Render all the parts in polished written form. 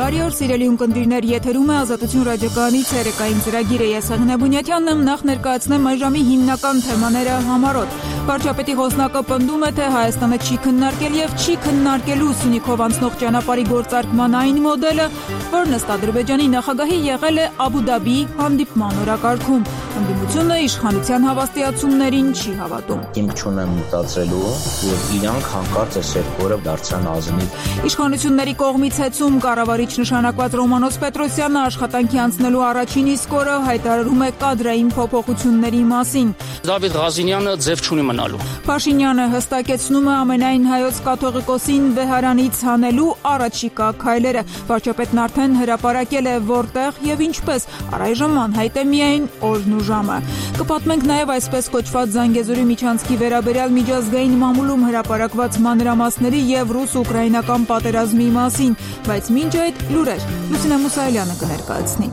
Բարի օր, սիրելի ունկնդիրներ, եթերում է Ազատություն ռադիոկայանի ցերեկային ծրագիրը։ Ես Աղնե Բունյաթյանն եմ, նախ ներկայացնեմ այս ժամի հիմնական թեմաները համառոտ։ Վարչապետի խոսնակը պնդում է, թե Հայաստանը չի քննարկել եւ չի քննարկելու Սյունիքով անցնող ճանապարհի գործարկման այն մոդելը, որն ըստ Ադրբեջանի նախագահի եղել է Աբու Դաբիի հանդիպման օրակարգում։ Ընդդիմությունը իշխանության հավաստիացումներին չի հավատում։ Հիմք չունեմ մտածելու, որ իրանք հանկարծ այս երկու դարձան ազնիվ։ Իշխանությունների կողմից հեծում կառավարիչ նշանակված Ռոմանոս Պետրոսյանը աշխատանքի անցնելու առաջին իսկ օրը հայտարարում է կադրային փոփոխությունների մասին։ Դավիթ Ղազինյանը ձև չունի մնալու։ Փաշինյանը հստակեցնում է ամենայն հայոց կաթողիկոսին Բեհարանից հանելու առաջիկա քայլերը։ Վարչապետն արդեն հրապարակել է որտեղ եւ ինչպես, առայժմ անհայտ է միայն օրն ու ժամը։ Կպատմենք նաեւ այսպես կոչված Զանգեզուրի միջանցքի վերաբերյալ միջազգային մամուլում հրապարակված մանրամասների եւ ռուս-ուկրաինական պատերազմի մասին, բայց մինչ այդ լուրեր Լուսինե Մուսայելյանը կներկայացնի։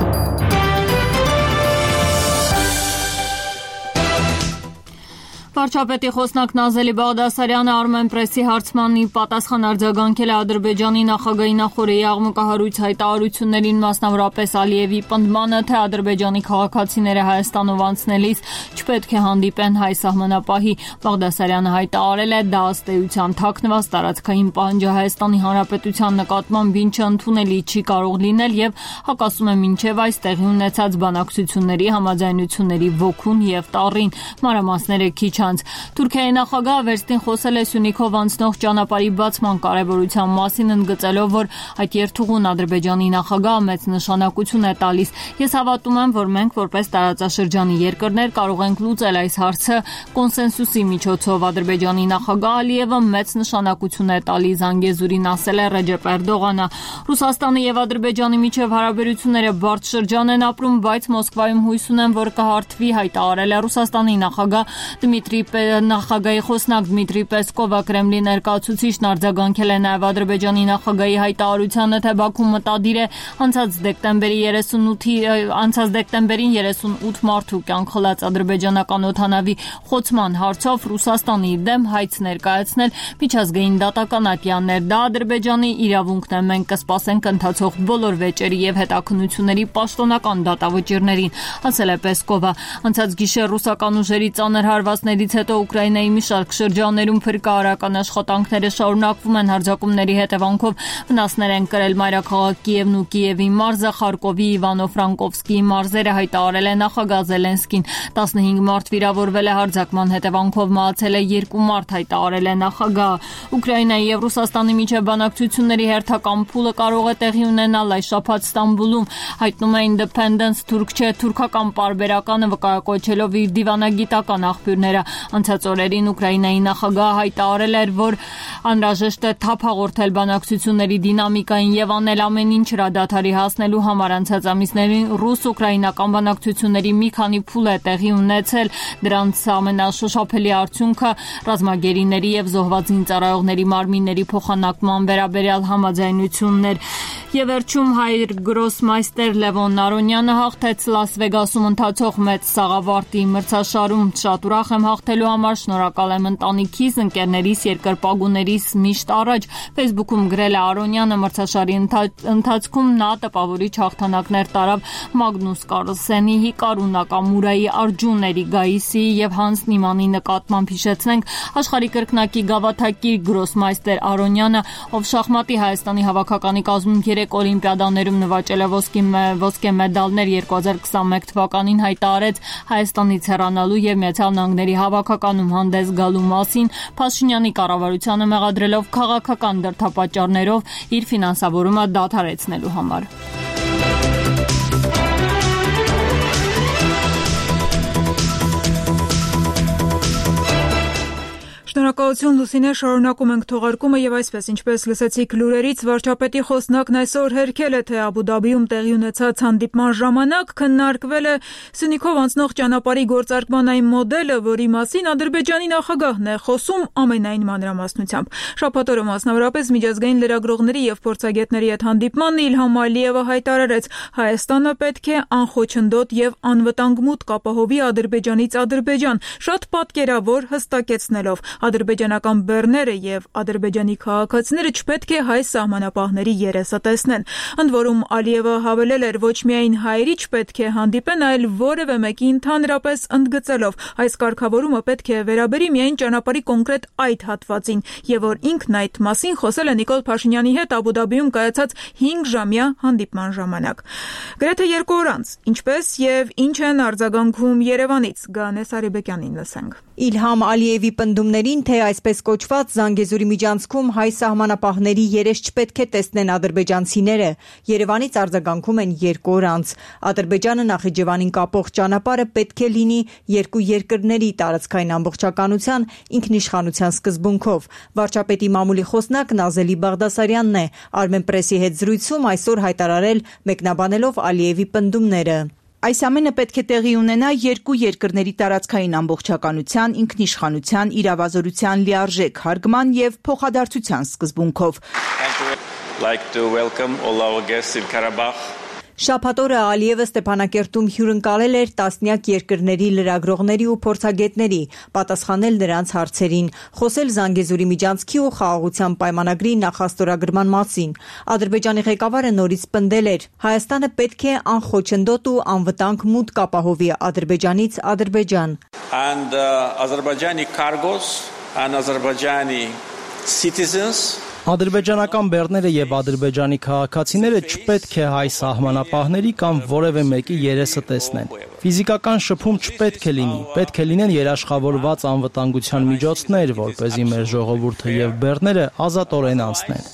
Վարչապետի խոսնակ Նազելի Բաղդասարյանը Armenpress-ի հարցմանի պատասխան արձագանքել է Ադրբեջանի նախագահի նախօրեի աղմկահարույց հայտարարություններին, մասնավորապես Ալիևի պնդմանը, թե ադրբեջանի քաղաքացիները Հայաստանով անցնելիս չպետք է հանդիպեն հայ սահմանապահի։ Բաղդասարյանը հայտարարել է, դա ըստ էության թաքնված տարածքային պահանջ է Հայաստանի Հանրապետության նկատմամբ, ինչը ընդունելի չի կարող լինել եւ հակասում է մինչեւ այս տեղի ունեցած բանակցությունների համաձայնությունների ոգուն եւ տառին։ Մանրամասները քիչ Թուրքիայի նախագահը վերստին խոսել է Սյունիքով անցնող ճանապարհի բացման կարևորության մասին, ընդգծելով, որ այդ երթուղուն Ադրբեջանի նախագահը մեծ նշանակություն է տալիս։ Ես հավատում եմ, որ մենք որպես տարածաշրջանի երկրներ կարող ենք լուծել այս հարցը կոնսենսուսի միջոցով։ Ադրբեջանի նախագահ Ալիևը մեծ նշանակություն է տալիս Զանգեզուրին, ասել է Ռեջեփ Էրդողանը։ Ռուսաստանի եւ Ադրբեջանի միջև հարաբերությունները բարդ շրջան են ապրում, բայց Մոսկվայում հույս ունեմ, որ կհարթվի, հայտարարել է Ռուսաստանի նախագահ Նախագահի խոսնակ Դմիտրի Պեսկովը։ Կրեմլի ներկայացուցիչն արձագանքել է նաև Ադրբեջանի նախագահի հայտարարությանը, թե Բաքուն մտադիր է անցած դեկտեմբերին 38 մարդու կյանք խլած ադրբեջանական օդանավի խոցման հարցով Ռուսաստանի դեմ հայց ներկայացնել միջազգային դատական ատյաններ։ Դա Ադրբեջանի իրավունքն է, մենք կսպասենք ընթացող բոլոր վեճերի եւ հետաքննությունների պաշտոնական դատավճիռներին, ասել է Պեսկովը։ Անցած գիշեր ռուսական ուժերի ծանր հարվածներից հետո Ուկրաինայի մի շարք շրջաններում փրկարարական աշխատանքները շարունակվում են։ Հարձակումների հետևանքով վնասներ են կրել մայրաքաղաք Կիևն ու Կիևի մարզը, Խարկովի, Իվանո-Ֆրանկովսկիի մարզերը, հայտարարել է նախագահ Զելենսկին։ 15 մարդ վիրավորվել է, հարձակման հետևանքով մահացել է 2 մարդ, հայտարարել է նախագահը։ Ուկրաինայի եւ Ռուսաստանի միջև բանակցությունների հերթական փուլը կարող է տեղի ունենալ այս շաբաթ Ստամբուլում, հայտնում է Independence Turk չէ թուրքական պարբերականը, վկայակոչելով իր դիվանագիտական աղբյուրները։ Անցած օրերին Ուկրաինայի նախագահը հայտարարել էր, որ անհրաժեշտ է թափ հաղորդել բանակցությունների դինամիկային եւ անել ամեն ինչ հրադադարի հասնելու համար։ Անցած ամիսներին ռուս-ուկրաինական բանակցությունների մի քանի փուլ է տեղի ունեցել։ Դրանց ամենաշոշափելի արդյունքը ռազմագերիների եւ զոհված զինծառայողների մարմինների փոխանակման վերաբերյալ համաձայնություններ։ Եվ վերջում հայ գրոսմայստեր Լևոն Արոնյանը հաղթեց Լաս Վեգասում ընթացող մեծ սաղավարտի մրցաշարում։ Շատ ուրախ եմ հաղթելու համար, շնորհակալ եմ ընտանիքիս, ընկերներիս, երկրպագուներիս միշտ առաջ։ Facebook-ում գրել է Արոնյանը։ Մրցաշարի ընթացքում նա տպավորիչ հաղթանակներ տարավ Մագնուս Կարլսենի, Հիկարու Նակամուրայի, Արջուն Էրիգայիսի եւ Հանս Նիմանի նկատմամբ։ Հիշեցնենք, աշխարհի կրկնակի գավաթակիր գրոսմայստեր Արոնյանը, ով շախմատի Հայաստանի հավաքականի կազմում 3 օլիմպիադաներում նվաճել է ոսկե մեդալներ, 2021 թվականին հայտարարեց Հայաստանից հեռանալու եւ Միացյալ Նահանգների հավաքականում հանդես գալու մասին, Փաշինյանի կառավարությանը մեղադրելով քաղաքական դրդապատճառներով իր ֆինանսավորումը դադարեցնելու համար։ Շնորհակալություն Լուսինե, շարունակում ենք թողարկումը եւ այսպես ինչպես լսեցիք լուրերից, վարչապետի խոսնակն այսօր հերքել է, թե Աբու Դաբիում տեղի ունեցած հանդիպման ժամանակ քննարկվել է Սյունիքով անցնող ճանապարհի գործարկման այն մոդելը, որի մասին Ադրբեջանի նախագահն է խոսում ամենայն մանրամասնությամբ։ Շաբաթ օրը մասնավորապես միջազգային լրագրողների եւ փորձագետների հետ հանդիպմանն Իլհամ Ալիևը հայտարարեց, Հայաստանը պետք է անխոչնդոտ եւ անվտանգ մուտք ապահովի Ադրբեջանից Ադրբեջան, շատ պատկերավոր հստակեցնելով Ադրբեջանական բեռները եւ ադրբեջանի քաղաքացիները չպետք է հայ սահմանապահների երեսը տեսնեն։ Ընդ որում Ալիևը հավելել էր, ոչ միայն հայերի չպետք է հանդիպեն, այլ որևէ մեկի ընդհանրապես ընդգծելով այս կարգավորումը պետք է վերաբերի միայն ճանապարհի կոնկրետ այդ հատվածին, եւ որ ինքն այդ մասին խոսել է Նիկոլ Փաշինյանի հետ Աբու Դաբիում կայացած 5-ժամյա հանդիպման ժամանակ։ Գրեթե 2 օր անց, ինչպես եւ ինչ են արձագանքում Երևանից, Գանե Սարիբեկյանին լսենք։ Իլհամ Ալիևի պնդումներին, թե այսպես կոչված Զանգեզուրի միջանցքում հայ սահմանապահների երես չպետք է տեսնեն ադրբեջանցիները, Երևանից արձագանքում են 2 օր անց։ Ադրբեջանը Նախիջևանին կապող ճանապարհը պետք է լինի երկու երկրների տարածքային ամբողջականության ինքնիշխանության սկզբունքով։ Վարչապետի մամուլի խոսնակ Նազելի Բաղդասարյանն է Armenpress-ի հետ զրույցում այսօր հայտարարել, մեկնաբանելով Ալիևի պնդումները։ Այս ամենը պետք է տեղի ունենա երկու երկրների տարածքային ամբողջականության, ինքնիշխանության, իրավազորության լիարժեք հարգման եւ փոխադարձության սկզբունքով։ Շաբաթ օրը Ալիևը Ստեփանակերտում հյուրընկալել էր տասնյակ երկրների լրագրողների ու փորձագետների, պատասխանել նրանց հարցերին, խոսել Զանգեզուրի միջանցքի ու խաղաղության պայմանագրի նախաստորագրման մասին։ Ադրբեջանի ղեկավարը նորից պնդել էր. Հայաստանը պետք է անխոչնդոտ ու անվտանգ մուտք ապահովի Ադրբեջանից Ադրբեջան։ And Azerbaijani cargos and Azerbaijani citizens Ադրբեջանական բեռները եւ ադրբեջանի քաղաքացիները չպետք է հայ սահմանապահների կամ որևէ մեկի երեսը տեսնեն։ Ֆիզիկական շփում չպետք է լինի, պետք է լինեն երաշխավորված անվտանգության միջոցներ, որպեսզի մեր ժողովուրդը եւ բեռները ազատորեն անցնեն։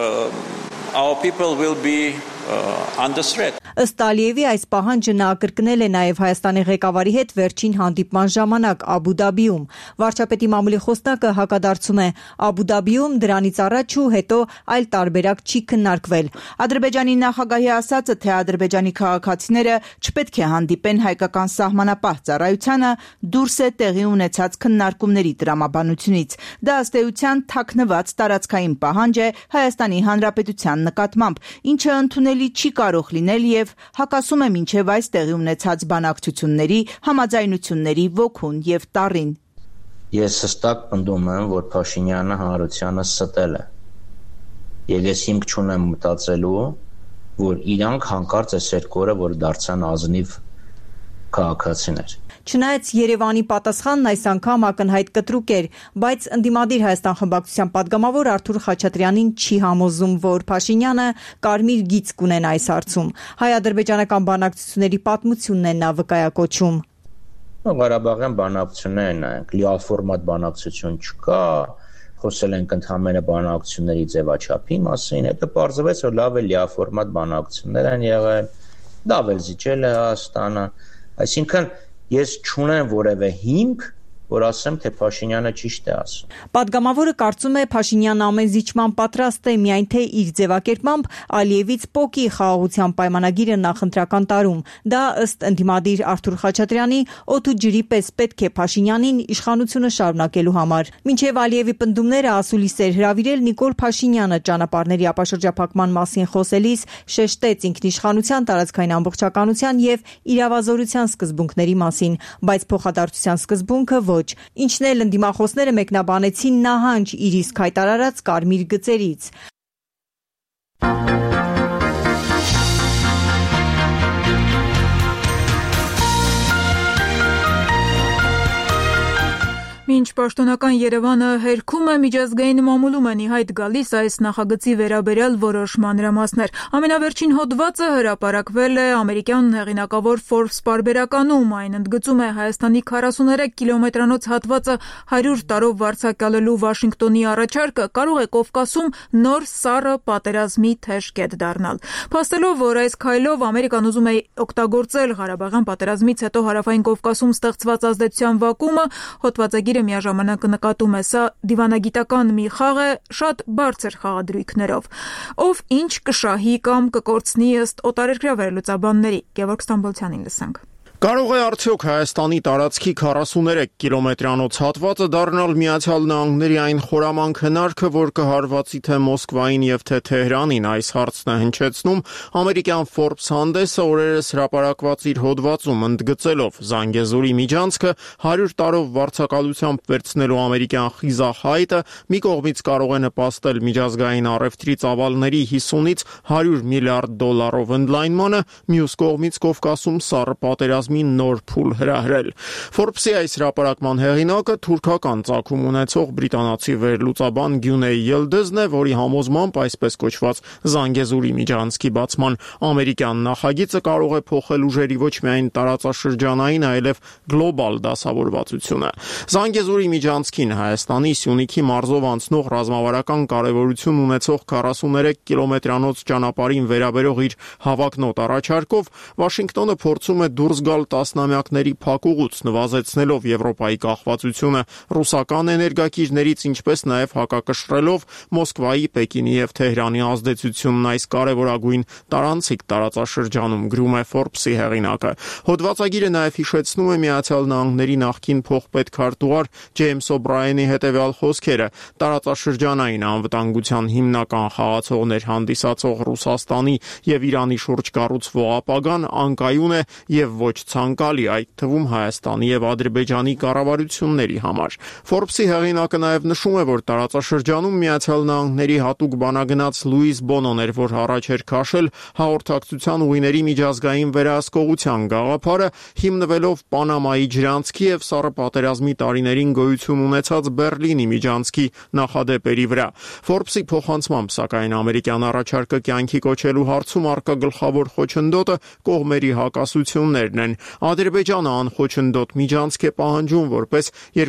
Our people will be under threat. Ըստ Ալիևի այս պահանջը նա կրկնել է նաև Հայաստանի ղեկավարի հետ վերջին հանդիպման ժամանակ Աբու Դաբիում։ Վարչապետի մամուլի խոսնակը հակադարձում է. Աբու Դաբիում դրանից առաջ ու հետո այլ տարբերակ չի քննարկվել։ Ադրբեջանի նախագահի ասածը, թե ադրբեջանի քաղաքացիները չպետք է հանդիպեն հայկական սահմանապահ ծառայությանը, դուրս է տեղի ունեցած քննարկումների տրամաբանությունից։ Դա ըստ էության թաքնված տարածքային պահանջ է Հայաստանի Հանրապետության նկատմամբ, ինչը ընդունելի չի կարող լինել եւ հակասում է մինչև այս տեղի ունեցած բանակցությունների, համաձայնությունների ոգուն եւ տառին։ Ես հստակ պնդում եմ, որ Փաշինյանը հանրությանը ստել է։ Եվ ես հիմք չունեմ մտածելու, որ իրանք հանկարծ այս երկու օրը որ դարձան ազնիվ քաղաքացիներ։ Չնայած Երևանի պատասխանն այս անգամ ակնհայտ կտրուկ էր, բայց ընդդիմադիր Հայաստան խմբակցության падգամավոր Արթուր Խաչատրյանին չի համոզում, որ Փաշինյանը կարմիր գիծ կունենա այս հարցում։ Հայ-ադրբեջանական բանակցությունների պատմությունն է նա վկայակոչում։ Ղարաբաղյան բանակցություններն են, լիաֆորմատ բանակցություն չկա, խոսել ենք ընդհանրապես բանակցությունների ձևաչափի մասին, հետո պարզվեց, որ լավ է լիաֆորմատ բանակցություններ են եղել, լավ է զիջել է Հայաստանը, այսինքն ես չունեմ որևէ հիմք, որ ասեմ, թե Փաշինյանը ճիշտ է ասում։ Պատգամավորը կարծում է Փաշինյանը ամեն զիջման պատրաստ է, միայն թե իր ձևակերպմամբ Ալիևից պոկի խաղաղության պայմանագիրը նախընտրական տարում։ Դա ըստ ընդդիմադիր Արթուր Խաչատրյանի օդ ու ջրի պես պետք է Փաշինյանին իշխանությունը շարունակելու համար։ Մինչև Ալիևի պնդումները ասուլիս էր հրավիրել Նիկոլ Փաշինյանը ճանապարհների ապաշրջափակման մասին խոսելիս շեշտեց ինքնիշխանության, տարածքային ամբողջականության եւ իրավազորության սկզբունքների մասին, բայց փոխադարձության սկզբունքը Ինչն էլ ընդդիմախոսները մեկնաբանեցին նահանջ իր իսկ հայտարարած կարմիր գծերից։ Մինչ պաշտոնական Երևանը հերքում է, միջազգային մամուլում են ի հայտ գալիս այս նախագծի վերաբերյալ որոշ մանրամասներ։ Ամենավերջին հոդվածը հրապարակվել է ամերիկյան հեղինակավոր Forbes պարբերականում, այն ընդգծում է Հայաստանի 43 կիլոմետրանոց հատվածը 100 տարով վարձակալելու Վաշինգտոնի առաջարկը կարող է Կովկասում նոր սառը պատերազմի թեժ կետ դառնալ։ Փաստելով, որ այս քայլով Ամերիկան ուզում է օգտագործել Ղարաբաղյան պատերազմից հետո Հարավային Կովկասում ստեղծված ազդեցության վակուումը, հոդվածագիրը միաժամանակ նկատում է, սա դիվանագիտական մի խաղ է շատ բարձր խաղադրույքներով։ Ով ինչ կշահի կամ կկորցնի ըստ օտարերկրյա վերլուծաբանների, Գևորգ Ստամբոլցյանին լսենք։ Կարող է արդյոք Հայաստանի տարածքի 43 կիլոմետրանոց հատվածը դառնալ Միացյալ Նահանգների այն խորամանկ հնարքը, որ կհարվածի թե Մոսկվային եւ թե Թեհրանին, այս հարցն է հնչեցնում ամերիկյան Forbes հանդեսը օրերս հրապարակված իր հոդվածում, ընդգծելով Զանգեզուրի միջանցքը 100 տարով վարձակալությամբ վերցնելու ամերիկյան խիզախայտը մի կողմից կարող է նպաստել միջազգային առևտրի ծավալների 50-ից 100 միլիարդ դոլարով ընդլայնմանը, մյուս կողմից Կովկասում սառը պատերազմ նոր փուլ հրահրել։ Forbes-ի այս հրապարակման հեղինակը թուրքական ծագում ունեցող բրիտանացի վերլուծաբան Գյունեյ Ելդեզն է, որի համոզմամբ այսպես կոչված Զանգեզուրի միջանցքի բացման ամերիկյան նախագիծը կարող է փոխել ուժերի ոչ միայն տարածաշրջանային, այլև գլոբալ դասավորվածությունը։ Զանգեզուրի միջանցքին Հայաստանի Սյունիքի մարզով անցնող ռազմավարական կարևորություն ունեցող 43 կիլոմետրանոց ճանապարհին վերաբերող իր հավակնոտ առաջարկով Վաշինգտոնը փորձում է դուրս գալ տասնամյակների փակուղուց, նվազեցնելով Եվրոպայի կախվածությունը ռուսական էներգակիրներից, ինչպես նաև հակակշռելով Մոսկվայի, Պեկինի եւ Թեհրանի ազդեցությունն այս կարևորագույն տարանցիկ տարածաշրջանում, գրում է Forbes-ի հեղինակը։ Հոդվածագիրը նաև հիշեցնում է Միացյալ Նահանգների նախկին փոխպետքարտուղար Ջեյմս Օբրայենի հետևյալ խոսքերը. տարածաշրջանային անվտանգության հիմնական խաղացողներ հանդիսացող Ռուսաստանի եւ Իրանի շուրջ կառուցվող ապագան անկայուն է եւ ոչ ցանկալի, այդ թվում Հայաստանի եւ Ադրբեջանի կառավարությունների համար։ Forbes-ի հեղինակը նաև նշում է, որ տարածաշրջանում Միացյալ Նահանգների հատուկ բանագնաց Լուիս Բոնոն էր, որ առաջ էր քաշել հաղորդակցության ուղիների միջազգային վերահսկողության գաղափարը, հիմնվելով Պանամայի ջրանցքի եւ Սառը պատերազմի տարիներին գոյություն ունեցած Բերլինի միջանցքի նախադեպերի վրա։ Forbes-ի փոխանցմամբ, սակայն ամերիկյան առաջարկը կյանքի կոչելու հարցում առկա գլխավոր խոչընդոտը կողմերի հակասություններն են։ Ադրբեջանը անխոչնդոտ միջանցք է պահանջում որպես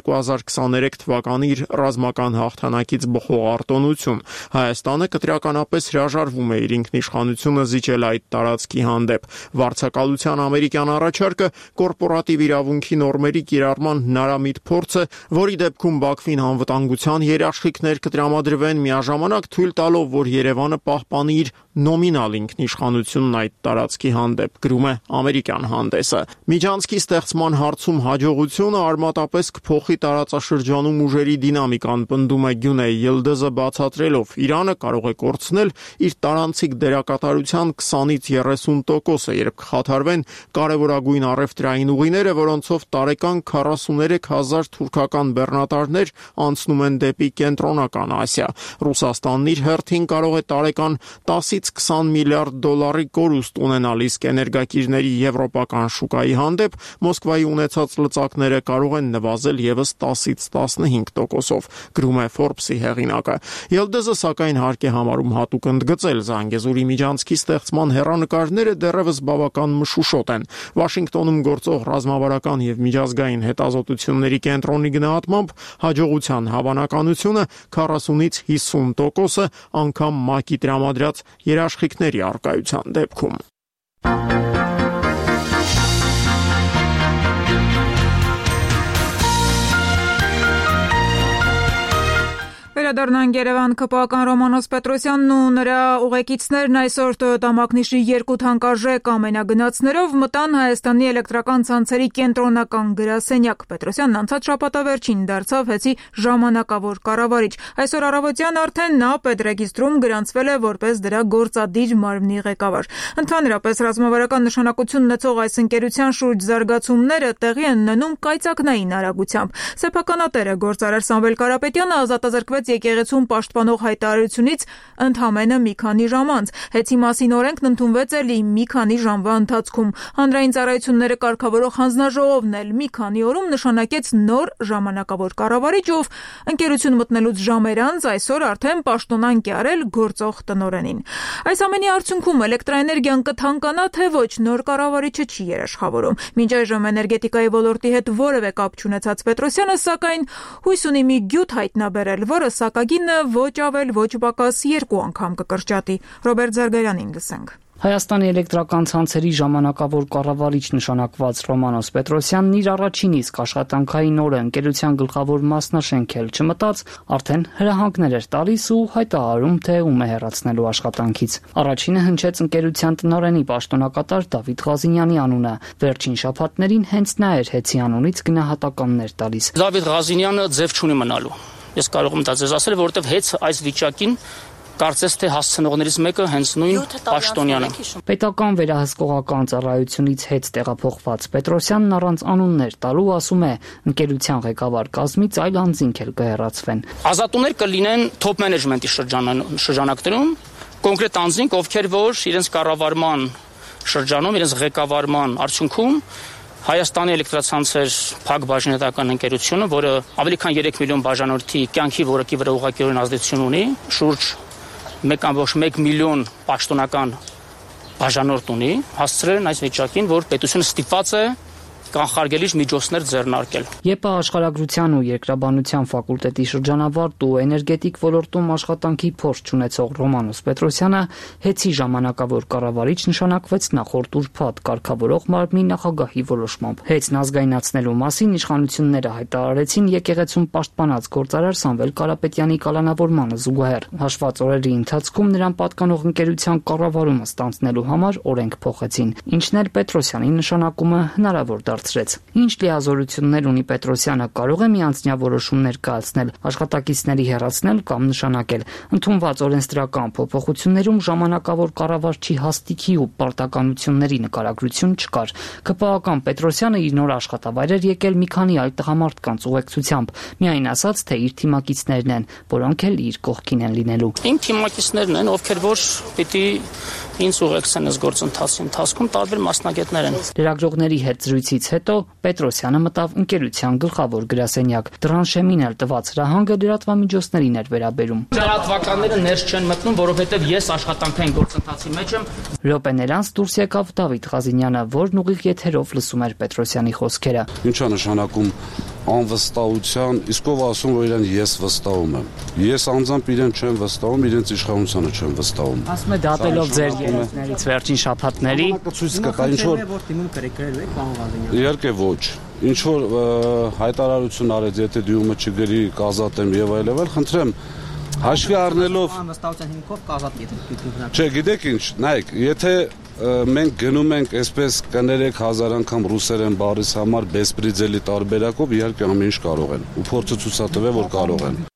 2023 թվականի իր ռազմական հաղթանակից բխող արտոնություն։ Հայաստանը կտրականապես հրաժարվում է իր ինքնիշխանությունը զիջել այդ տարածքի հանդեպ։ Վարձակալության ամերիկյան առաջարկը կորպորատիվ իրավունքի նորմերի կիրառման հնարամիտ փորձ է, որի դեպքում Բաքվին անվտանգության երաշխիքներ կտրամադրվեն, միաժամանակ թույլ տալով, որ Երևանը պահպանի իր նոմինալ ինքնիշխանությունն այդ տարածքի հանդեպ, գրում է ամերիկյան հանդեսը։ Միջանցքի ստեղծման հարցում հաջողությունը արմատապես կփոխի տարածաշրջանում ուժերի դինամիկան, պնդում է Գյունեյ Ելդեզը, բացատրելով Իրանը կարող է կորցնել իր տարանցիկ դերակատարության 20-ից 30%-ը, երբ կխաթարվեն կարևորագույն առևտրային ուղիները, որոնցով տարեկան 43,000 թուրքական բեռնատարներ անցնում են դեպի կենտրոնական Ասիա։ Ռուսաստանն իր հերթին կարող է տարեկան 10-ից 20 միլիարդ դոլարի կորուստ ունենալ, իսկ էներգակիրների եվրոպական շուկայի հանդեպ Մոսկվայի ունեցած լծակները կարող են նվազել եւս 10-ից 15%-ով, գրում է Forbes-ի հեղինակը։ Ելդեզը սակայն հարկ է համարում հատուկ ընդգծել Զանգեզուրի միջանցքի ստեղծման հեռանկարները դեռևս բավական մշուշոտ են։ Վաշինգտոնում գործող ռազմավարական եւ միջազգային հետազոտությունների կենտրոնի գնահատմամբ հաջողության հավանականությունը 40-ից 50%-ը, անգամ ՄԱԿ-ի տրամադրած երաշխիքների առկայության դեպքում։ Վերադառնանք Երևան, ԿՊԱ-ական Ռոմանոս Պետրոսյանն ու նրա ուղեկիցներն այսօր Toyota մակնիշի 2 թանկարժեք ամենագնացներով մտան Հայաստանի էլեկտրական ցանցերի կենտրոնական գրասենյակ։ Պետրոսյանն անցած շաբաթավերջին դարձավ ՀԵՑ-ի ժամանակավոր կառավարիչ։ Այսօր առավոտյան արդեն նա պետրեգիստրում գրանցվել է որպես դրա գործադիր մարմնի ղեկավար։ Ընդհանրապես ռազմավարական նշանակություն ունեցող այս ընկերության շուրջ զարգացումները տեղի են ունենում կայծակնային արագությամբ։ Սեփականատերը գործարար Սամվել Կարապետյանը ազատազրկվեց եկեղեցում պաշտպանող հայտարարությունից ընդամենը մի քանի ժամ անց։ ՀԵՑ-ի մասին օրենքն ընդունվեց էլ մի քանի ժամվա ընթացքում։ Հանրային ծառայությունները կարգավորող հանձնաժողովն էլ մի քանի օրում նշանակեց նոր ժամանակավոր կառավարիչ, ով ընկերություն մտնելուց ժամեր անց այսօր արդեն պաշտոնանկ է արել գործող տնօրենին։ Այս ամենի արդյունքում էլեկտրաէներգիան կթանկանա, թե ոչ, նոր կառավարիչը չի երաշխավորում։ Մինչ այժմ էներգետիկայի ոլորտի հետ որևէ կապ չունեցած Պետրոսյանը, սակայն հույս ունի մի գյուտ հայտնաբերել, որը սակագինը ոչ ավել, ոչ պակաս 2 անգամ կկրճատի։ Ռոբերտ Զարգարյանին լսենք։ Հայաստանի էլեկտրական ցանցերի ժամանակավոր կառավարիչ նշանակված Ռոմանոս Պետրոսյանն իր առաջին իսկ աշխատանքային օրը ընկերության գլխավոր մասնաշենք էլ չմտած, արդեն հրահանգներ էր տալիս ու հայտարարում, թե ում է հեռացնելու աշխատանքից։ Առաջինը հնչեց ընկերության տնօրենի պաշտոնակատար Դավիթ Ղազինյանի անունը։ Վերջին շաբաթներին հենց նա էր հեծի անունից գնահատականներ տալիս։ Դավիթ Ղազինյանը ձև չունի մնալու։ Ես կարող եմ դա ձեզ ասել, որովհետև հեծ այս վիճակին կարծես թե հասցնողներից մեկը հենց նույն Պաշտոնյանը։ Պետական վերահսկողական ծառայությունից հետ տեղափոխված Պետրոսյանն առանց անուններ տալու ասում է, ընկերության ղեկավար կազմից այլ անձինք էլ կհեռացվեն։ Ազատուներ կլինեն top management-ի շրջանակներում, կոնկրետ անձինք, ովքեր որ իրենց կառավարման շրջանում, իրենց ղեկավարման արդյունքում Հայաստանի էլեկտրացանցեր փակ բաժնետական ընկերությունը, որը ավելի քան 3 միլիոն բաժանորդի կյանքի որակի վրա ուղղակիորեն ազդեցություն ունի, շուրջ 1.1 միլիոն պաշտոնական բաժանորդ ունի, հասցրել են այս վիճակին, որ պետությունը ստիպված է կանխարգելիչ միջոցներ ձեռնարկել։ ԵՊԱ աշխարհագրության ու երկրաբանության ֆակուլտետի շրջանավարտ ու էներգետիկ ոլորտում աշխատանքի փորձ ունեցող Ռոմանոս Պետրոսյանը հեծի ժամանակավոր կառավարիչ նշանակվեց նախորդ ուրբաթ կարգավորող մարմնի նախագահի որոշմամբ։ Հեծն ազգայնացնելու մասին իշխանությունները հայտարարեցին եկեղեցում պաշտպանած գործարար Սամվել Կարապետյանի կալանավորմանը զուգահեռ։ Հաշված օրերի ընթացքում նրան պատկանող ընկերության կառավարումը ստանձնելու համար օրենք փոխեցին, ինչն էլ Պետրոսյանի նշանակումը հնարավոր դարձրեց։ Ինչ լիազորություններ ունի Պետրոսյանը, կարող է միանձնյա որոշումներ կայացնել, աշխատակիցների հեռացնել կամ նշանակել։ Ընդունված օրենսդրական փոփոխություններում ժամանակավոր կառավարչի հաստիքի ու պարտականությունների նկարագրություն չկար։ ԿՊԱ-ական Պետրոսյանը իր նոր աշխատավայր էր եկել մի քանի այլ տղամարդկանց ուղեկցությամբ, միայն ասաց, թե իր թիմակիցներն են, որոնք էլ իր կողքին են լինելու։ Իմ թիմակիցներն են, ովքեր որ պիտի ինձ ուղեկցեն այս գործընթացի ընթացքում, տարբեր մասնագետներ են։ Լրագրողների հետ զրույցից հետո Պետրոսյանը մտավ ընկերության գլխավոր գրասենյակ։ Դրանշեմին էլ տված հրահանգը լրատվամիջոցներին էր վերաբերում։ Լրատվականները ներս չեն մտնում, որովհետև ես աշխատանքային գործընթացի մեջ եմ։ Րոպեներ անց դուրս եկավ Դավիթ Ղազինյանը, որն ուղիղ եթերով լսում էր Պետրոսյանի խոսքերը։ Ինչ է նշանակում անվստահության, իսկ ով ասում, որ իրեն ես վստահում եմ։ Ես անձամբ իրեն չեմ վստահում, իրենց իշխանությանը չեմ վստահում։ Ասում է դատելով ձեր երեսներից վերջին շաբաթների ցույց կտա, ինչ որ Իհարկե ոչ։ Ինչ որ հայտարարություն արեց, եթե դյումը չգրի, կազատեմ եւ այլն, խնդրեմ հաշվի առնելով անվստահության հիմքով կազատ եթե Չէ, գիտեք ինչ, նայեք, եթե մենք գնում ենք այսպես կներեք 1000 անգամ ռուսերեն բառից համար բեսպրիձելի տարբերակով, իհարկե ամեն ինչ կարող են։ Ու փորձը ցույց տվել, որ կարող են։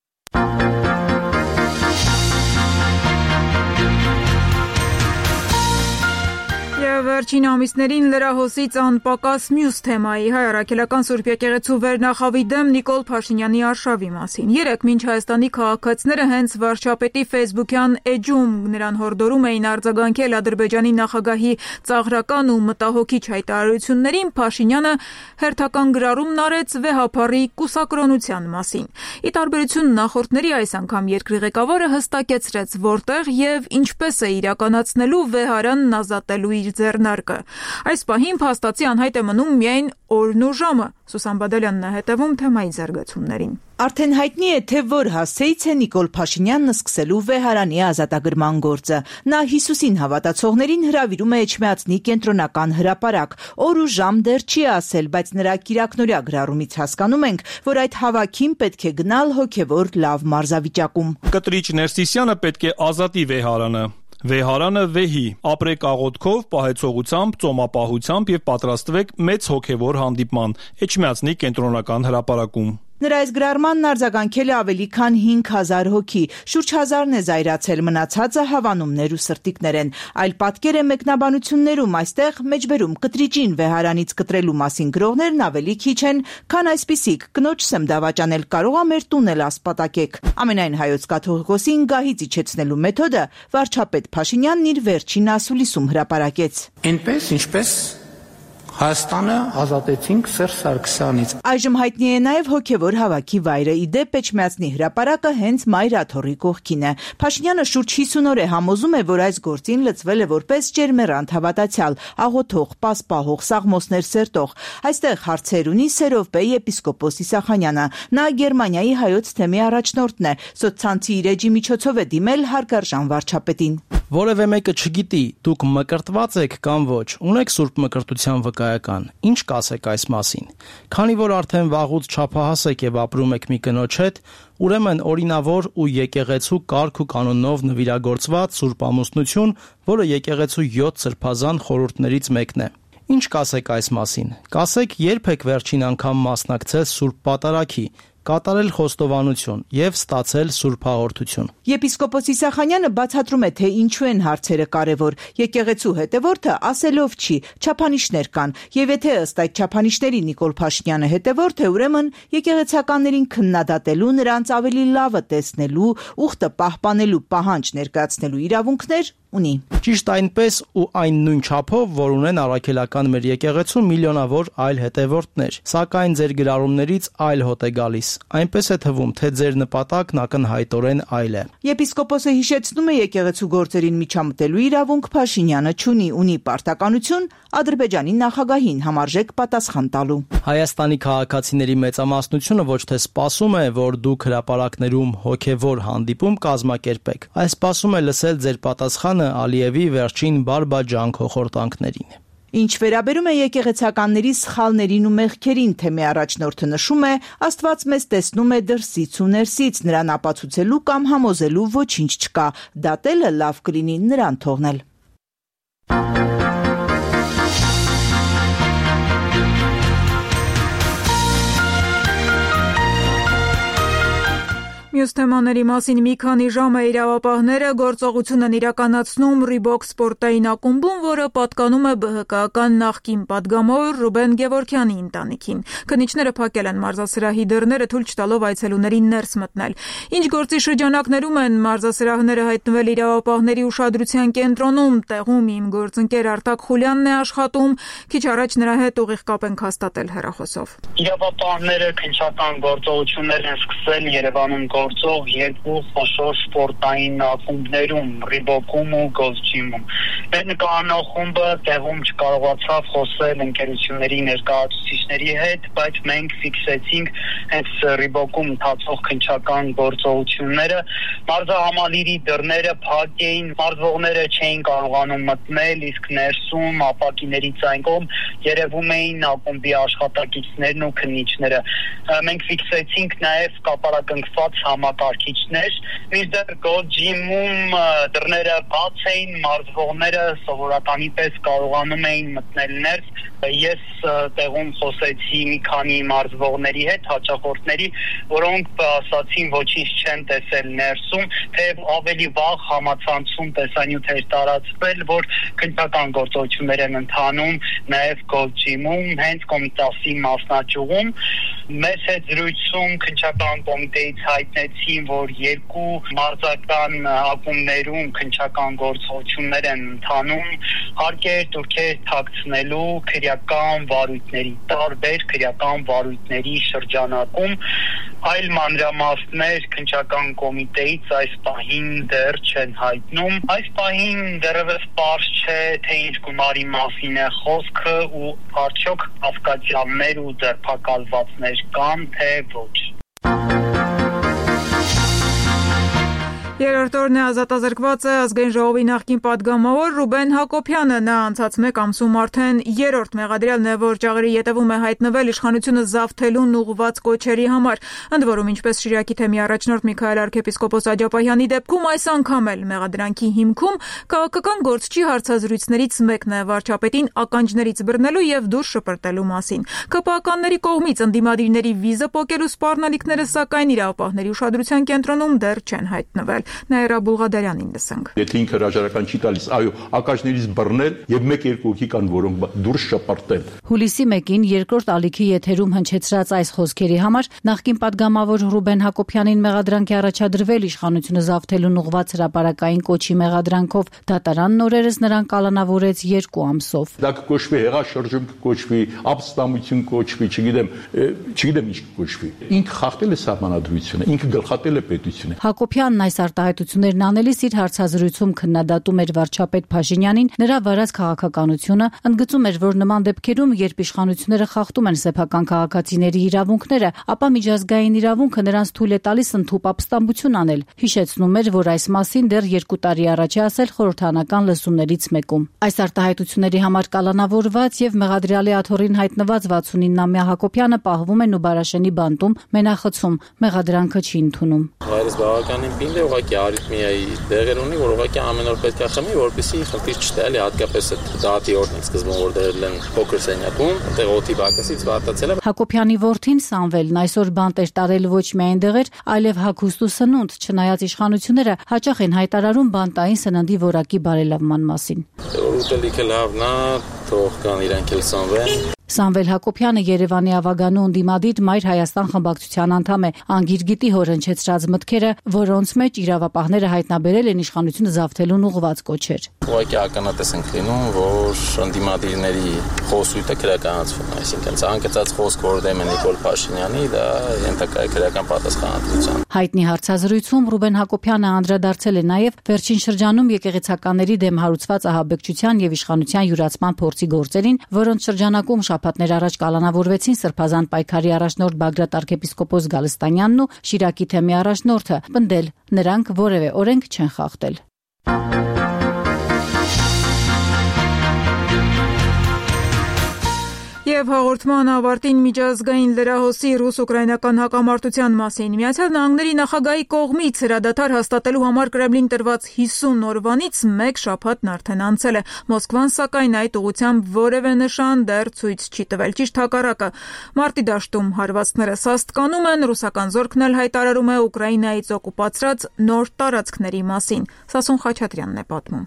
Վերջին ամիսներին լրահոսից անպակաս մյուս թեմայի Հայ առաքելական Սուրբ եկեղեցու վերնախավի դեմ Նիկոլ Փաշինյանի արշավի մասին։ Երեկ մինչ Հայաստանի քաղաքացիները հենց վարչապետի ֆեյսբուքյան էջում նրան հորդորում էին արձագանքել Ադրբեջանի նախագահի ծաղրական ու մտահոգիչ հայտարարություններին, Փաշինյանը հերթական գրառումն արեց վեհափառի կուսակրոնության մասին։ Ի տարբերություն նախորդների այս անգամ երկրի ղեկավարը հստակեցրեց, որտեղ եւ ինչպես է իրականացնելու վեհարանն ազատելու իր ձեռնարկը։ Այս պահին փաստացի անհայտ է մնում միայն օրն ու ժամը։ Սուսան Բադալյանն է հետևում թեմայի զարգացումներին։ Արդեն հայտնի է, թե որ հասցեից է Նիկոլ Փաշինյանն սկսելու վեհարանի ազատագրման գործը։ Նա Հիսուսին հավատացողներին հրավիրում է Էջմիածնի կենտրոնական հրապարակ։ Օր ու ժամ դեռ չի ասել, բայց նրա կիրակնօրյա գրառումից հասկանում ենք, որ այդ հավաքին պետք է գնալ հոգևոր լավ մարզավիճակում։ Կտրիչ Ներսիսյանը պետք է ազատի վեհարանը։ Վեհարանը վեհի, ապրեք աղոթքով, պահեցողությամբ, ծոմապահությամբ եւ պատրաստվեք մեծ հոգեվոր հանդիպման Էջմիածնի կենտրոնական հրապարակում։ Նրա այս գրառմանն արձագանքել է ավելի քան 5000 հոգի, շուրջ 1000-ն է զայրացել, մնացածը հավանումներ ու սրտիկներ են։ Այլ պատկեր է մեկնաբանություններում, այստեղ մեջբերում կտրիճին վեհարանից կտրելու մասին գրողներն ավելի քիչ են, քան այսպիսիք, կնոջ սեմ դավաճանել կարող է մեր տուն էլ ասպատակեք։ Ամենայն հայոց կաթողիկոսին գահից իջեցնելու մեթոդը վարչապետ Փաշինյանն իր վերջին ասուլիսում հրապարակեց։ Այնպես ինչպես Հայաստանը ազատեցինք Սերժ Սարգսյանից։ Այժմ հայտնի է նաև հոգևոր հավաքի վայրը։ Իդեպ Էջմիածնի հրապարակը հենց Մայր Աթոռի կողքին է։ Փաշինյանը շուրջ 50 օր է համոզում է, որ այս գործին լծվել է որպես ջերմեռանդ հավատացյալ, աղոթող, պասպահող, սաղմոսներ սերտող։ Այստեղ հարցեր ունի Սերովպե եպիսկոպոս Իսախանյանը։ Նա Գերմանիայի հայոց թեմի առաջնորդն է։ Սոցցանցի իր էջի միջոցով է դիմել հարգարժան վարչապետին։ Որևէ մեկը չգիտի, դուք մկրտված եք կամ ոչ, ունեք սուրբ մկրտության վկայական, ինչ կասեք այս մասին։ Քանի որ արդեն վաղուց չափահաս եք եւ ապրում եք մի կնոջ հետ, ուրեմն օրինավոր ու եկեղեցու կարգ ու կանոնով նվիրագործված սուրբ ամուսնություն, որը եկեղեցու 7 սրբազան խորհուրդներից մեկն է։ Ինչ կասեք այս մասին։ Կասեք, երբ եք վերջին անգամ մասնակցել սուրբ պատարագի, կատարել խոստովանություն եւ ստացել սուրբ հաղորդություն։ Եպիսկոպոս Իսախանյանը բացատրում է, թե ինչու են հարցերը կարևոր։ Եկեղեցու հետևորդը ասելով չի, չափանիշներ կան, եւ եթե ըստ այդ չափանիշների Նիկոլ Փաշինյանը հետևորդ է, ուրեմն եկեղեցականներին քննադատելու, նրանց ավելի լավը տեսնելու, ուխտը պահպանելու պահանջ ներկայացնելու իրավունքներ ունի։ Ճիշտ այնպես ու այն նույն չափով, որ ունեն առաքելական մեր եկեղեցու միլիոնավոր այլ հետևորդներ, սակայն ձեր գրառումներից այլ հոտ է գալիս։ Այնպես է թվում, թե ձեր նպատակն ակնհայտորեն այլ է։ Եպիսկոպոսը հիշեցնում է եկեղեցու գործերին միջամտելու իրավունք Փաշինյանը չունի, ունի պարտականություն Ադրբեջանի նախագահին համարժեք պատասխան տալու։ Հայաստանի քաղաքացիների մեծամասնությունը ոչ թե սպասում է, որ դուք հրապարակներում հոգևոր հանդիպում կազմակերպեք, այլ սպասում է լսել ձեր պատասխանը Ալիևի վերջին բարբաջանք հոխորտանքներին։ Ինչ վերաբերում է եկեղեցականների սխալներին ու մեղքերին, թեմի առաջնորդը նշում է, Աստված մեզ տեսնում է դրսից ու ներսից, նրան ապացուցելու կամ համոզելու ոչինչ չկա, դատելը լավ կլինի նրան թողնել։ Մյուս թեմաների մասին մի քանի ժամ է իրավապահները գործողություն են իրականացնում Reebok սպորտային ակումբում, որը պատկանում է ԲՀԿ-ական նախկին պատգամավոր Ռուբեն Գևորգյանի ընտանիքին։ Քննիչները փակել են մարզասրահի դռները, թույլ չտալով այցելուներին ներս մտնել։ Ինչ գործի շրջանակներում են մարզասրահները հայտնվել իրավապահների ուշադրության կենտրոնում, տեղում իմ գործընկեր Արտակ Խուլյանն է աշխատում, քիչ առաջ նրա հետ ուղիղ կապ ենք հաստատել հեռախոսով։ Իրավապահները քննչական գործողություններ են սկսել Երևանում գործող երկու խոշոր սպորտային ակումբներում, Reebok-ում ու Goldgym-ում։ Մեր նկարանող խումբը տեղում չկարողացավ խոսել ընկերությունների ներկայացուցիչների հետ, բայց մենք ֆիքսեցինք հենց Reebok-ում ընթացող քննչական գործողությունները։ Մարզահամալիրի դռները փակ էին, մարզվողները չէին կարողանում մտնել, իսկ ներսում ապակիների ցանկում երևում էին ակումբի աշխատակիցներն ու քննիչները։ Մենք ֆիքսեցինք նաև կապարակնքված համակարգիչներ, մինչդեռ Goldgym-ում դռները բաց էին, մարզվողները սովորականի պես կարողանում էին մտնել ներս։ Ես տեղում խոսեցի մի քանի մարզվողների հետ, հաճախորդների, որոնք ասացին ոչինչ չեն տեսել ներսում, թեև ավելի վաղ համացանցում տեսանյութ էր տարածվել, որ քննչական գործողություններ են ընթանում նաև Goldgym-ում, հենց Կոմիտասի մասնաճյուղում։ Մեզ հետ զրույցում քննչական կոմիտեից հայտնեցին, որ երկու մարզական ակումբներում քննչական գործողություններ են ընթանում, հարկեր տուրքեր թաքցնելու քրեական վարույթների, տարբեր քրեական վարույթների շրջանակում, այլ մանրամասներ քննչական կոմիտեից այս պահին դեռ չեն հայտնում։ Այս պահին դեռևս պարզ չէ, թե ինչ գումարի մասին է խոսքը ու արդյոք կասկածյալներ ու ձերբակալվածներ կան, թե ոչ։ Երրորդ օրն է ազատազրկված է Ազգային ժողովի նախկին պատգամավոր Ռուբեն Հակոբյանը։ Նա անցած մեկ ամսում արդեն երրորդ մեղադրյալն է, որ ճաղերի ետևում է հայտնվել իշխանությունը զավթելուն ուղղված կոչերի համար։ Ընդ որում, ինչպես Շիրակի թեմի առաջնորդ Միքայել arczepiskopos Աջապահյանի դեպքում, այս անգամ էլ մեղադրանքի հիմքում քաղաքական գործչի հարցազրույցներից մեկն է վարչապետին ականջներից բռնելու եւ դուրս շպրտելու մասին։ ԿՊԱ-կանների կողմից ընդդիմադիրների վիզը պոկելու սպառնալիքները սակայն իրավապահների ուշադրության կենտրոնում դեռ չեն հայտնվել։ Նաիրա Բուլղադարյանին լսենք։ Եթե ինքը հրաժարական չի տալիս, այո, ականջներից բռնել եւ 1-2 հոգի կան, որոնք դուրս շպրտեն։ Հուլիսի 1-ին երկրորդ ալիքի եթերում հնչեցրած այս խոսքերի համար նախկին պատգամավոր Ռուբեն Հակոբյանին մեղադրանքի առաջադրվել իշխանությունը զավթելուն ուղղված հրապարակային կոչի մեղադրանքով։ Դատարանն օրերս նրան կալանավորեց 2 ամսով։ Դա կկոչվի հեղաշրջում, կկոչվի ապստամություն, կոչվի, չգիտեմ ինչ կկոչվի։ Ինքը խախտել է սահմանադրությունը, ինքը գլխատել է պետությունը։ Հակոբյանն այս արտահայտություններն անելիս իր հարցազրույցում քննադատում էր վարչապետ Փաշինյանին, նրա վարած քաղաքականությունը, ընդգծում էր, որ նման դեպքերում, երբ իշխանությունները խախտում են սեփական քաղաքացիների իրավունքները, ապա միջազգային իրավունքը նրանց թույլ է տալիս ընդհուպ ապստամբություն անել։ Հիշեցնում էր, որ այս մասին դեռ 2 տարի առաջ է ասել խորհրդանական լսումներից մեկում։ Այս արտահայտությունների համար կալանավորված եւ մեղադրյալի աթոռին հայտնված 69-ամյա Հակոբյանը պահվում է Նուբարաշենի բանտում մենախցում, մեղադրանքը չի ընդունում։ Հայրս բավականին պինդ է, ուղղակի արիթմիայի դեղեր ունի, որ ուղղակի ամեն օր պետք է խմի, որպեսզի խնդիր չտալի, հատկապես այդ դատի օրնից սկզբում որ դրել են փոքր սենյակում, այնտեղ օդի բակասից վարտացել է։ Հակոբյանի որդին Սամվելն այսօր բանտ էր տարել ոչ միայն դեղեր, այլև հագուստ ու սնունդ, չնայած իշխանությունները հաճախ են հայտարարում բանտային սննդի որակի բարելավման մասին։ Ուտելիքը լավն է, թող կան իրանք էլ Սամվեն։ Սամվել Հակոբյանը Երևանի ավագանու ընդդիմադիր Մայր Հայաստան խմբակցության անդամ է։ Անգիր գիտի հոր հնչեցրած մտքերը, որոնց մեջ իրավապահները հայտնաբերել են իշխանությունը զավթելուն ուղղված կոչեր։ Ուղղակի ականատես ենք լինում, որ ընդդիմադիրների խոսույթը քրեականացվում է, այսինքն ցանկացած խոսք, որ դեմ է Նիկոլ Փաշինյանի, դա ենթակա է քրեական պատասխանատվության։ Հայտնի հարցազրույցում Ռուբեն Հակոբյանը անդրադարձել է նաև վերջին շրջանում եկեղեցականների դեմ հարուցված ահաբեկչության եւ իշխանության յուրացման փորձի գործերին, որոնց շրջանակում շաբաթներ առաջ կալանավորվեցին Սրբազան պայքարի առաջնորդ Բագրատ arczepiskopos Գալստանյանն ու Շիրակի թեմի առաջնորդը, պնդել նրանք որևէ օրենք չեն խախտել։ Եվ հաղորդման ավարտին միջազգային լրահոսի ռուս-ուկրաինական հակամարտության մասին Միացյալ Նահանգների նախագահի կողմից հրադադար հաստատելու համար Կրեմլին տրված 50 օրվանից 1 շաբաթն արդեն անցել է։ Մոսկվան սակայն այդ ուղղությամբ որևէ նշան դեռ ցույց չի տվել։ Ճիշտ հակառակը, մարտի դաշտում հարվածները սաստկանում են, ռուսական զորքն էլ հայտարարում է Ուկրաինայից օկուպացրած նոր տարածքների մասին։ Սասուն Խաչատրյանն է պատմում։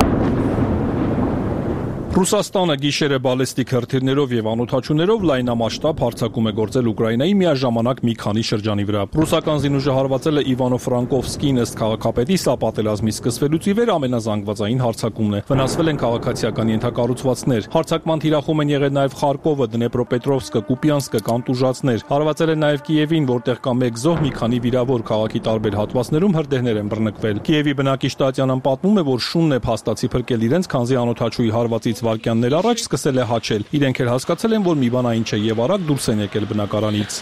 Ռուսաստանը գիշերը բալեստիկ հրթիռներով եւ անօդաչուներով լայնամասշտաբ հարձակում է գործել Ուկրաինայի միաժամանակ մի քանի շրջանի վրա։ Ռուսական զինուժը հարվածել է Իվանո-Ֆրանկովսկին ըստ քաղաքապետի սա պատերազմի սկսվելուց ի վեր ամենազանգվածային հարձակումն է։ Վնասվել են քաղաքացիական ենթակառուցվածքներ։ Հարձակման թիրախում են եղել նաեւ Խարկովը, Դնեպրոպետրովսկը, Կուպյանսկը, Կանտուժացներ։ Հարվածել են նաեւ Կիևին, որտեղ կա 1 զոհ, մի քանի վիրավոր, քաղաքի տարբեր հատվածներում հրդեհներ են բռնկվել։ Կիևի բնակիչ Տատյանան պատմում է, որ շունն է փաստացի փրկել իրենց, քանզի անօդաչուի հարվածից վայրկյաններ առաջ սկսել է հաչել։ Իրենք էլ հասկացել են, որ մի բան այն չէ եւ արագ դուրս են եկել բնակարանից։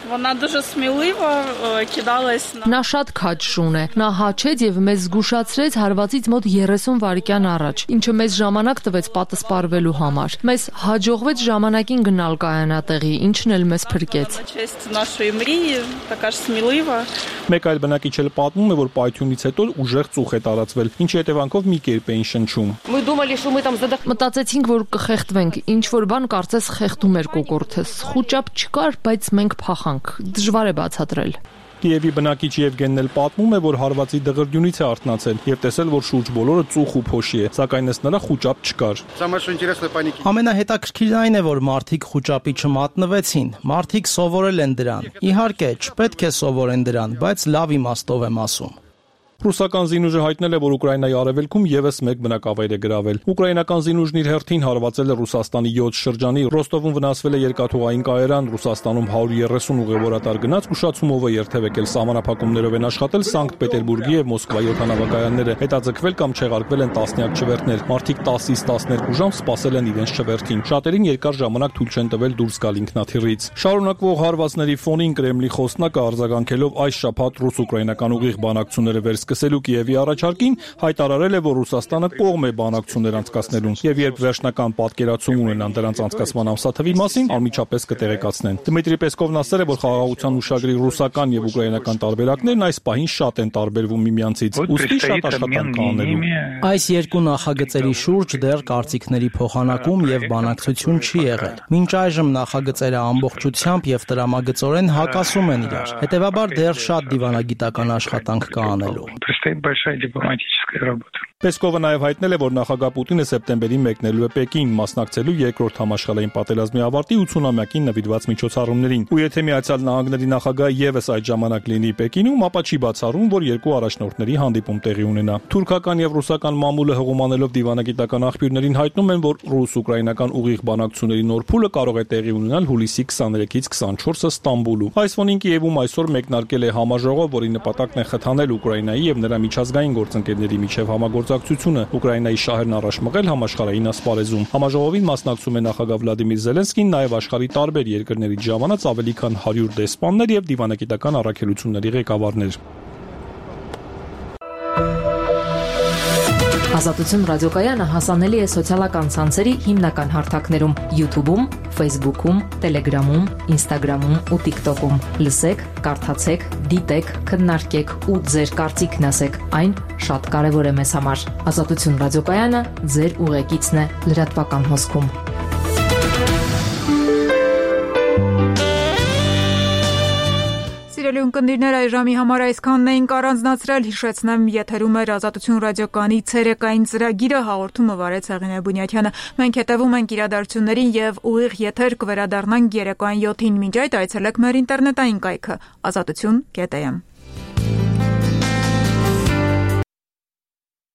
Նա շատ քաջ շուն է։ Նա հաչեց եւ մեզ զգուշացրեց հարվածից մոտ 30 վայրկյան առաջ, ինչը մեզ ժամանակ տվեց պատասպարվելու համար։ Մեզ հաջողվեց ժամանակին գնալ կայանատեղի, ինչն էլ մեզ փրկեց։ Մեկ այլ բնակիչ էլ պատմում է, որ պայթյունից հետո ուժեղ ծուխ է տարածվել, ինչի հետևանքով մի կերպ էին շնչում։ Մտածեցինք, որ կխեղդվենք, ինչ որ բան կարծես խեղդում էր կոկորդս։ Խուճապ չկար, բայց մենք փախանք։ Դժվար է բացատրել։ Կիևի բնակիչ Եվգենն էլ պատմում է, որ հարվածի դղրդյունից է արթնացել եւ տեսել, որ շուրջ բոլորը ծուխ ու փոշի է, սակայն ըստ նրա խուճապ չկար։ Ամենահետաքրքիրն այն է, որ մարդիկ խուճապի չմատնվեցին։ Մարդիկ սովորել են դրան։ Իհարկե, չպետք է սովորեն դրան, բայց լավ իմաստով եմ ասում։ Ռուսական զինուժը հայտնել է, որ Ուկրաինայի արևելքում եւս 1 բնակավայր է գրավել։ Ուկրաինական զինուժն իր հերթին հարվածել է Ռուսաստանի 7 շրջանի, Ռոստովում վնասվել է երկաթուղային կայարան, Ռուսաստանում 130 ուղևորատար գնաց, ուշացումով է երթևեկել, սահմանափակումներով են աշխատել Սանկտ Պետերբուրգի եւ Մոսկվայի օդանավակայանները, հետաձգվել կամ չեղարկվել են տասնյակ չվերթներ, մարդիկ 10-ից 12 ժամ սպասել են իրենց չվերթին, շատերին երկար ժամանակ թույլ չեն տվել դուրս գալ ինքնաթիռից։ Շարունակվող հարվածների ֆոնին Կրեմլի խոսնակը արձագանքելով այս շաբաթ ռուս-ուկրաինական ուղիղ բանակցությունները սկսելու Կիևի առաջարկին հայտարարել է, որ Ռուսաստանը կողմ է բանակցություններ անցկացնելուն եւ երբ վերջնական պատկերացում ունենան դրանց անցկացման ամսաթվի մասին, անմիջապես կտեղեկացնեն։ Դմիտրի Պեսկովն ասել է, որ խաղաղության հուշագրի ռուսական եւ ուկրաինական տարբերակներն այս պահին շատ են տարբերվում միմյանցից, ուստի շատ աշխատանք կա անելու։ Այս երկու նախագծերի շուրջ դեռ կարծիքների փոխանակում եւ բանակցություն չի եղել։ Մինչ այժմ նախագծերը ամբողջությամբ եւ տրամագծորեն հակասում են իրար։ Հետևաբար դեռ շատ դիվանագիտական աշխատանք կա անելու։ Предстоит большая дипломатическая работа. Պեսկովը նաև հայտնել է, որ նախագահ Պուտինը սեպտեմբերին մեկնելու է Պեկին, մասնակցելու երկրորդ համաշխարհային պատերազմի ավարտի 80-ամյակին նվիրված միջոցառումներին։ Ու եթե Միացյալ Նահանգների նախագահը եւս այդ ժամանակ լինի Պեկինում, ապա չի բացառում, որ երկու առաջնորդների հանդիպում տեղի ունենա։ Թուրքական եւ ռուսական մամուլը հղումանելով դիվանագիտական աղբյուրներին հայտնում են, որ ռուս-ուկրաինական ուղիղ բանակցությունների նոր փուլը կարող է տեղի ունենալ հուլիսի 23-ից 24-ը Ստամբուլում։ Այս ֆոնին Կիևում այսօր մեկնարկել է համաժողով, որի նպատակն է խթանել Ուկրաինայի եւ նրա միջազգային գործընկերների միջև համագործակցությունը, Ուկրաինայի շահերն առաջ մղել համաշխարհային ասպարեզում։ Համաժողովին մասնակցում է նախագահ Վլադիմիր Զելենսկին, նաև աշխարհի տարբեր երկրներից ժամանած ավելի քան 100 դեսպաններ եւ դիվանագիտական առաքելությունների ղեկավարներ։ Ազատություն ռադիոկայանը հասանելի է սոցիալական ցանցերի հիմնական հարթակներում՝ YouTube-ում, Facebook-ում, Telegram-ում, Instagram-ում ու TikTok-ում։ Լսեք, կարդացեք, դիտեք, քննարկեք ու ձեր կարծիքն ասեք։ Այն շատ կարևոր է մեզ համար։ Ազատություն ռադիոկայանը ձեր ուղեկիցն է լրատվական հոսքում։ Սիրելի ունկնդիրներ, այս ժամի համար այսքանն էինք առանձնացրել, հիշեցնեմ, եթերում էր Ազատություն ռադիոկայանի ցերեկային ծրագիրը, հաղորդումը վարեց Հեղինե Բունյաթյանը։ Մենք հետևում ենք իրադարձություններին եւ ուղիղ եթեր կվերադառնանք երեկոյան 7-ին։ Մինչ այդ այցելեք մեր ինտերնետային կայքը azatutun.am